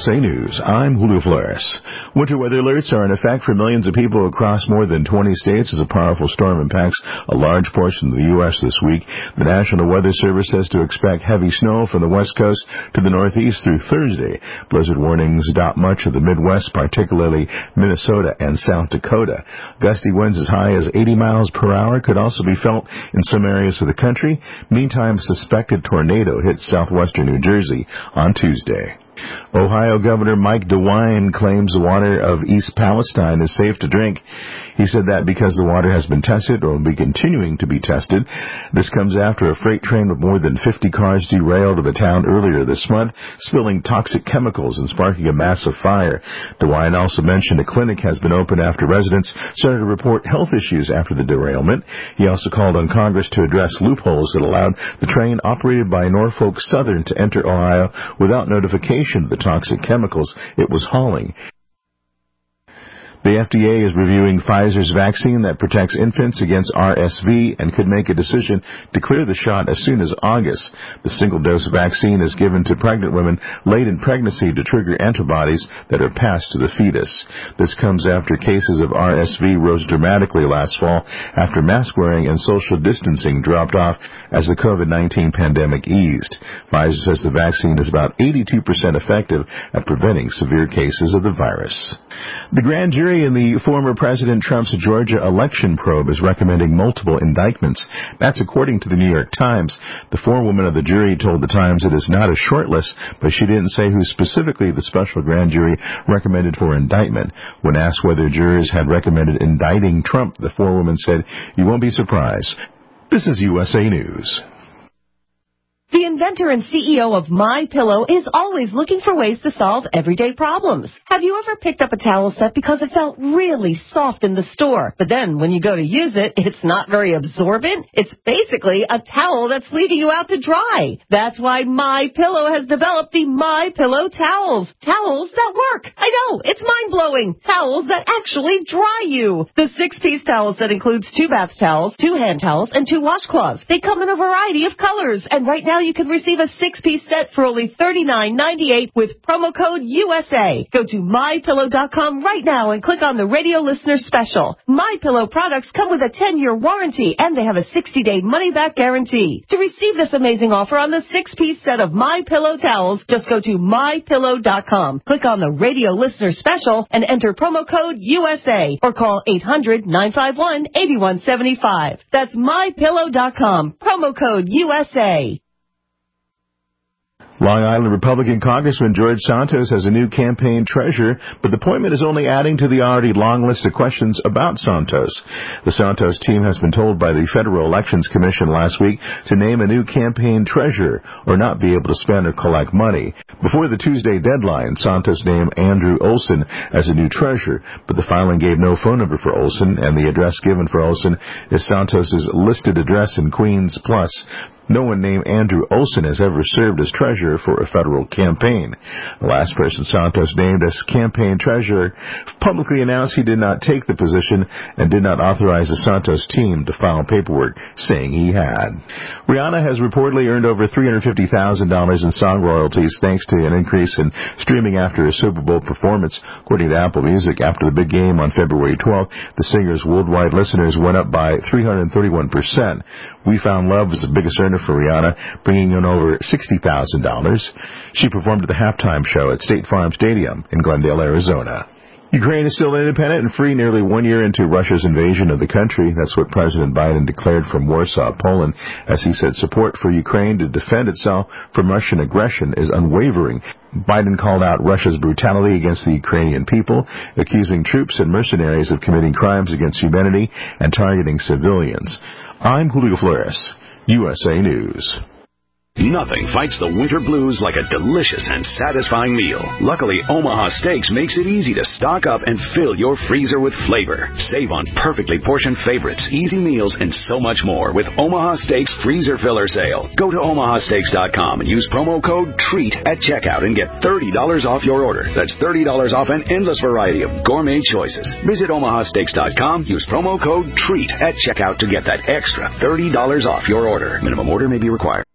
USA News, I'm Julio Flores. Winter weather alerts are in effect for millions of people across more than 20 states as a powerful storm impacts a large portion of the U.S. this week. The National Weather Service says to expect heavy snow from the west coast to the northeast through Thursday. Blizzard warnings dot much of the Midwest, particularly Minnesota and South Dakota. Gusty winds as high as 80 miles per hour could also be felt in some areas of the country. Meantime, a suspected tornado hit southwestern New Jersey on Tuesday. Ohio Governor Mike DeWine claims the water of East Palestine is safe to drink. He said that because the water has been tested or will be continuing to be tested. This comes after a freight train with more than 50 cars derailed to the town earlier this month, spilling toxic chemicals and sparking a massive fire. DeWine also mentioned a clinic has been opened after residents started to report health issues after the derailment. He also called on Congress to address loopholes that allowed the train operated by Norfolk Southern to enter Ohio without notification of the toxic chemicals it was hauling. The FDA is reviewing Pfizer's vaccine that protects infants against RSV and could make a decision to clear the shot as soon as August. The single-dose vaccine is given to pregnant women late in pregnancy to trigger antibodies that are passed to the fetus. This comes after cases of RSV rose dramatically last fall after mask wearing and social distancing dropped off as the COVID-19 pandemic eased. Pfizer says the vaccine is about 82% effective at preventing severe cases of the virus. The grand jury in the former President Trump's Georgia election probe is recommending multiple indictments. That's according to the New York Times. The forewoman of the jury told the Times it is not a short list, but she didn't say who specifically the special grand jury recommended for indictment. When asked whether jurors had recommended indicting Trump, the forewoman said, "You won't be surprised." This is USA News. The inventor and CEO of MyPillow is always looking for ways to solve everyday problems. Have you ever picked up a towel set because it felt really soft in the store, but then when you go to use it, it's not very absorbent? It's basically a towel that's leaving you out to dry. That's why MyPillow has developed the MyPillow towels. Towels that work. I know, it's mind-blowing. Towels that actually dry you. The 6-piece towel set includes 2 bath towels, 2 hand towels, and 2 washcloths. They come in a variety of colors, and right now you can receive a 6-piece set for only $39.98 with promo code USA. Go to MyPillow.com right now and click on the radio listener special. MyPillow products come with a 10-year warranty, and they have a 60-day money-back guarantee. To receive this amazing offer on the 6-piece set of MyPillow towels, just go to MyPillow.com. Click on the radio listener special and enter promo code USA or call 800-951-8175. That's MyPillow.com. Promo code USA. Long Island Republican Congressman George Santos has a new campaign treasurer, but the appointment is only adding to the already long list of questions about Santos. The Santos team has been told by the Federal Elections Commission last week to name a new campaign treasurer or not be able to spend or collect money. Before the Tuesday deadline, Santos named Andrew Olson as a new treasurer, but the filing gave no phone number for Olson, and the address given for Olson is Santos's listed address in Queens Plus. No one named Andrew Olson has ever served as treasurer for a federal campaign. The last person Santos named as campaign treasurer publicly announced he did not take the position and did not authorize the Santos team to file paperwork saying he had. Rihanna has reportedly earned over $350,000 in song royalties thanks to an increase in streaming after a Super Bowl performance. According to Apple Music, after the big game on February 12th, the singer's worldwide listeners went up by 331%. We Found Love was the biggest earner for Rihanna, bringing in over $60,000. She performed at the halftime show at State Farm Stadium in Glendale, Arizona. Ukraine is still independent and free nearly 1 year into Russia's invasion of the country. That's what President Biden declared from Warsaw, Poland, as he said support for Ukraine to defend itself from Russian aggression is unwavering. Biden called out Russia's brutality against the Ukrainian people, accusing troops and mercenaries of committing crimes against humanity and targeting civilians. I'm Julio Flores, USA News. Nothing fights the winter blues like a delicious and satisfying meal. Luckily, Omaha Steaks makes it easy to stock up and fill your freezer with flavor. Save on perfectly portioned favorites, easy meals, and so much more with Omaha Steaks Freezer Filler Sale. Go to omahasteaks.com and use promo code TREAT at checkout and get $30 off your order. That's $30 off an endless variety of gourmet choices. Visit omahasteaks.com, use promo code TREAT at checkout to get that extra $30 off your order. Minimum order may be required.